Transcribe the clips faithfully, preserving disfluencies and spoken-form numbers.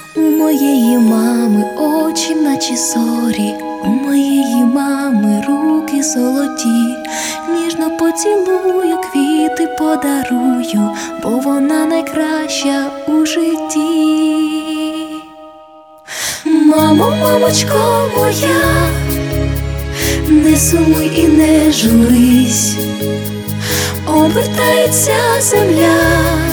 У моєї мами очі, наче зорі, у моєї мами руки золоті. Ніжно поцілую, квіти подарую, бо вона найкраща у житті. Мамо, мамочко моя, не сумуй і не журись, обертається земля,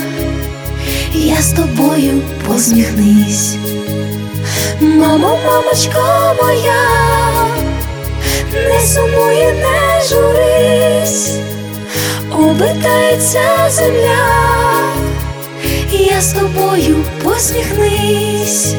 я з тобою посміхнись. Мамо, мамочко моя, не сумуй і не журись, обертається земля, я з тобою посміхнись.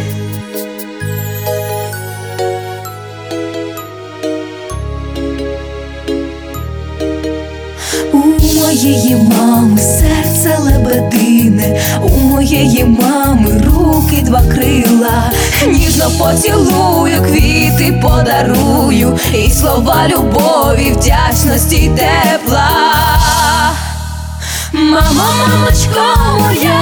У моєї мами серце лебедине, у моєї мами руки два крила. Ніжно поцілую, квіти подарую, і слова любові, вдячності й тепла. Мамо, мамочко моя,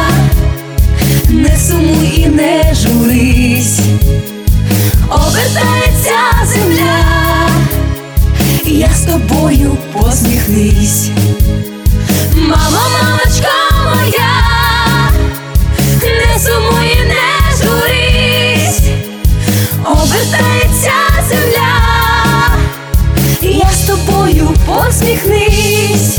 не сумуй і не журись, обертається земля, я з тобою посміхнись. Мамо, мамочко моя, не сумуй і не журись, обертається земля, я з тобою посміхнись.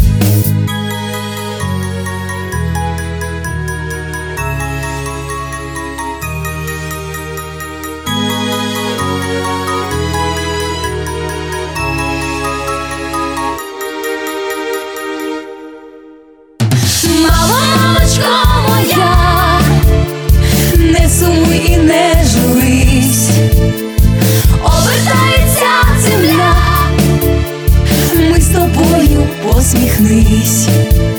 Мамо, мамочко моя, не сумуй і не журись, обертається земля, ми з тобою посміхнись.